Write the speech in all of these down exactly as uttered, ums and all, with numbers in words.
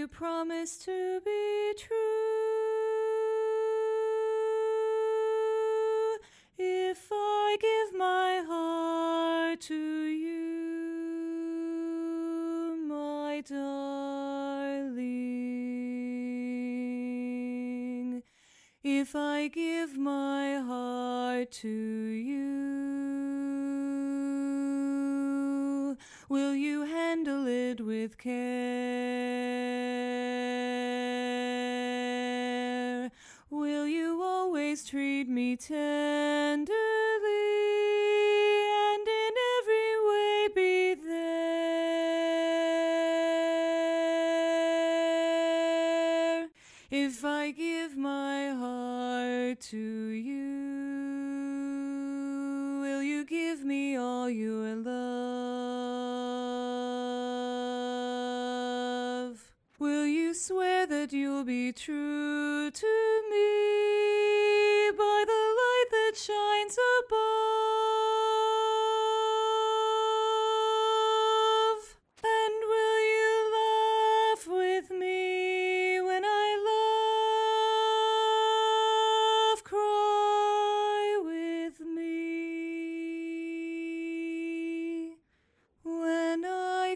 you promise to be true? If I give my heart to you, my darling, if I give my heart to you, will you handle it with care? Will you always treat me tenderly and in every way be there? If I give my heart to you, will you give me all your love? Will you swear that you'll be true to me by the light that shines above? And will you laugh with me when I laugh, cry with me when I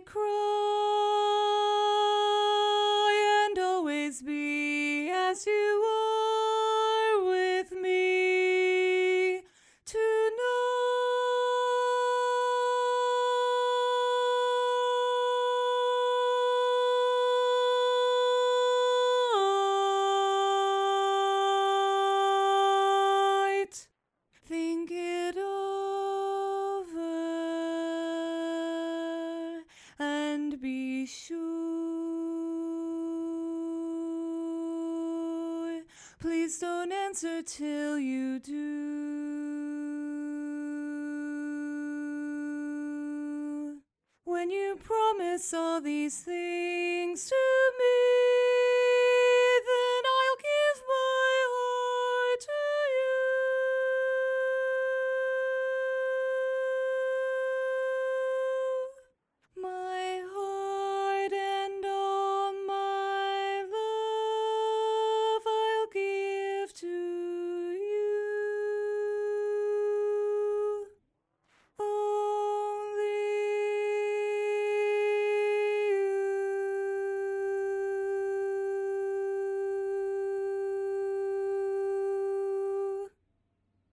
cry, and always be as you are with me tonight. Think it over and be sure. Please don't answer till you do. When you promise all these things to me,